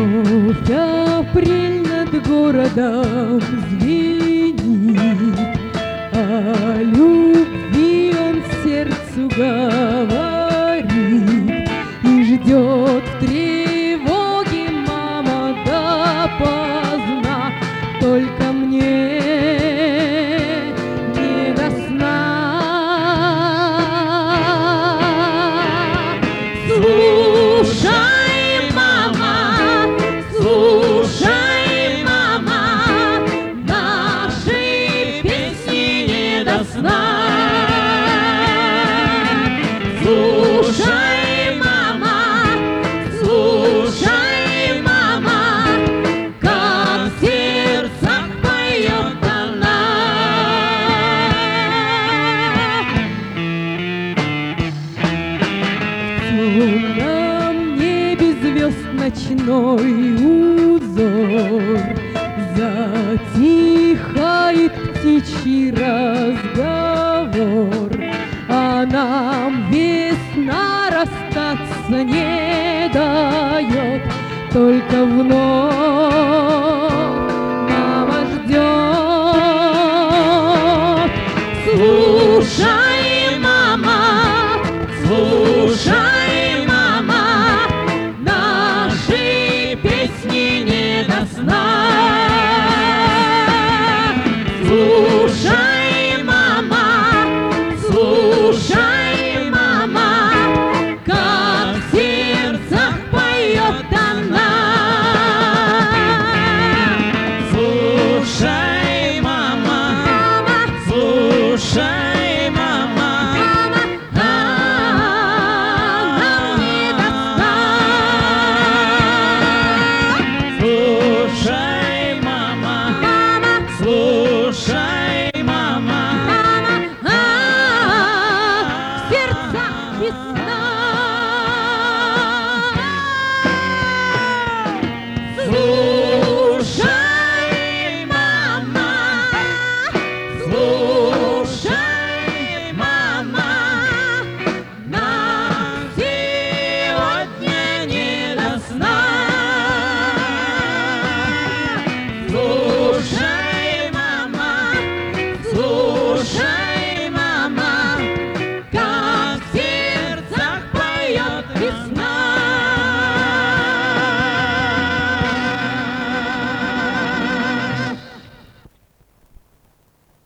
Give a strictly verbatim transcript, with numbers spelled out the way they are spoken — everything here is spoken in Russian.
Вновь апрель над городом звенит, о любви он сердцу говорит и ждет в тревоге мама допоздна. Только мне не до сна. Слушай, мама, слушай, мама, наши песни не до сна. Слушай, мама, слушай, мама, как в сердцах поет она. В темном небе звезд ночной узор, затихает птичий разговор, а нам весна расстаться не дает, только вновь мама ждет. Слушай, мама, слушай, мама, наши песни не до сна. Слушай, мама, слушай, мама, как в сердцах поет она. Слушай, мама, слушай, мама, нам не до сна. слушай, мама, слушай, мама, В сердцах весна. слушай.